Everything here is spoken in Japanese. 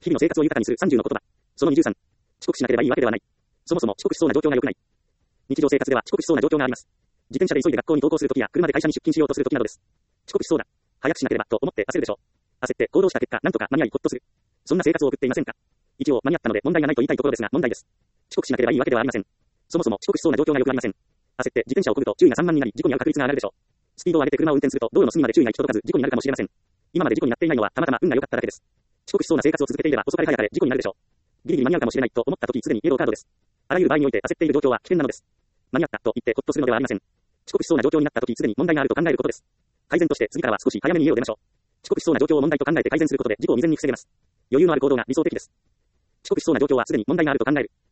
日々の生活を豊かにする30の言葉。その23。遅刻しなければいいわけではない。そもそも遅刻しそうな状況が良くない。日常生活では遅刻しそうな状況があります。自転車で急いで学校に登校するときや車で会社に出勤しようとするときなどです。遅刻しそうだ。早くしなければと思って焦るでしょう。焦って行動した結果、なんとか間に合いほっとする。そんな生活を送っていませんか？一応間に合ったので問題がないと言いたいところですが問題です。遅刻しなければいいわけではありません。そもそも遅刻しそうな状況が良くありません。焦って自転車を漕ぐと注意が散漫になり事故に遭う確率が上がるでしょう。スピードを上げて車を運転すると道路の隅まで注意が行き届かず事故になるかもしれません。今まで事故になっていないのはたまたま運が良かっただけです。遅刻しそうな生活を続けていれば遅かれ早かれ事故になるでしょう。ギリギリ間に合うかもしれないと思った時すでにイエローカードです。あらゆる場合において焦っている状況は危険なのです。間に合ったと言ってほっとするのではありません。遅刻しそうな状況になった時すでに問題があると考えることです。改善として次からは少し早めに家を出ましょう。遅刻しそうな状況を問題と考えて改善することで事故を未然に防げます。余裕のある行動が理想的です。遅刻しそうな状況はすでに問題があると考える。